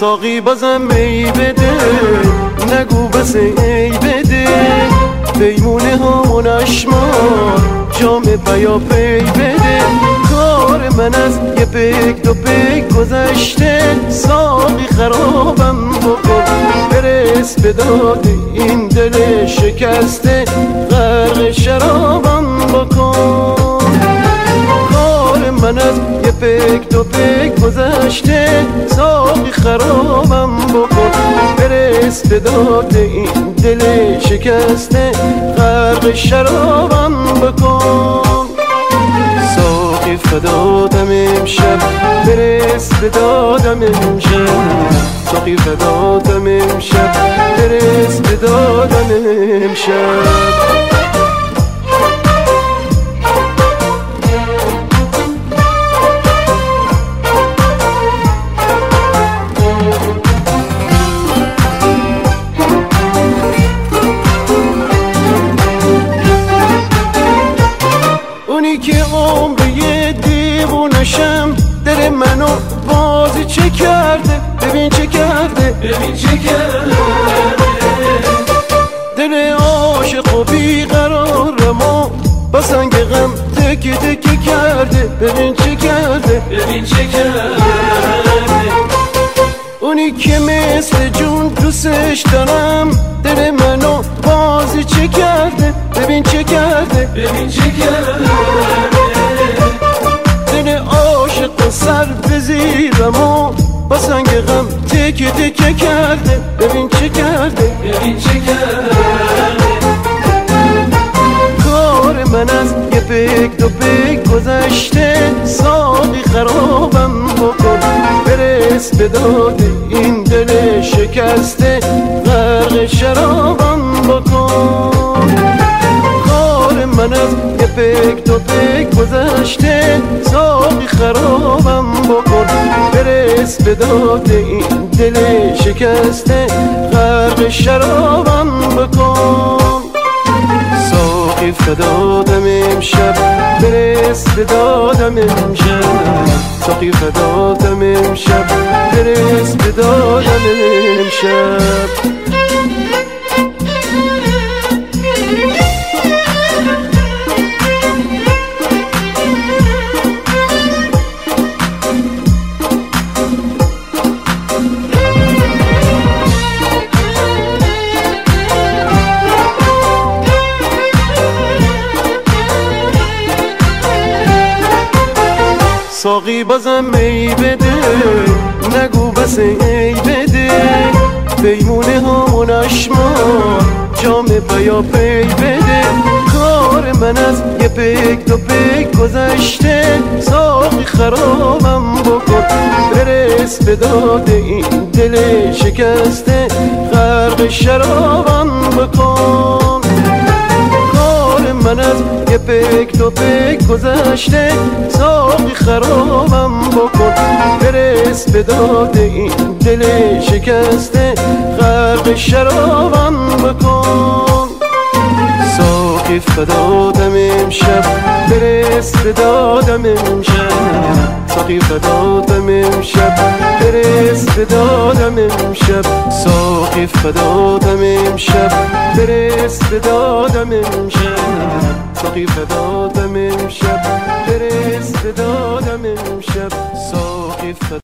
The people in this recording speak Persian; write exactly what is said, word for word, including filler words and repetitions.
ساقی بازم می بده، نگو بس ای بده، پیمونه همون اشمار جام بیا پی بده. کار من از یه پیک دو پیک گذشته، ساقی خرابم بکن، برس به داد این دل شکسته، غرق شرابم بکن. کار من از یه پیک دو پیک گذشته، ساقی خرابم بکن، برس به داد این دل شکسته، غرق شرابم بکن. ساقی فدادم امشب، برس به دادم امشب، ساقی فدادم امشب، برس به دادم امشب. اونی که عمر یه دیوونشم، دل منو بازی چه کرده، ببین چه کرده، ببین چه کرده. دل عاشق و بیقرارم و با سنگ غم تکه تکه کرده، ببین چه کرده، ببین چه کرده. اونی که مثل جون دوستش دارم، دل منو بازی چه کرده، ببین چه کرده، ببین چه کرده. دل عاشق و سر به زیرم و با سنگ غم تکه تکه کرده، ببین چه کرده، ببین چه کرده. کار من از یه پیک دو پیک گذشته، ساقی خرابم بکن، برس به داد این دل شکسته، غرق شرابم بکن. کار من از یه پیک دو پیک گذشته، ساقی خرابم بکن، برس به داد این دل شکسته، غرق شرابم بکن. ساقی فدادم امشب، برس به دادم امشب، ساقی فدادم امشب، برس به دادم امشب. ساقی بازم می بده، نگو بس ای بده، پیمونه همون اشمار جام بیا پی بده. کار من از یه پیک دو پیک گذشته، ساقی خرابم بکن، برس به داد این دل شکسته، غرق شرابم بکن. کار من از یه پیک دو پیک گذشته، ساقی خرابم بکن، برس به داد این دل شکسته، غرق شرابم بکن. ساقی فدادم امشب، برس به دادم امشب، ساقی فدادم امشب، برس به دادم امشب، ساقی فدادم امشب، برس به دادم امشب، ساقی فدادم امشب، برس به دادم امشب، ساقی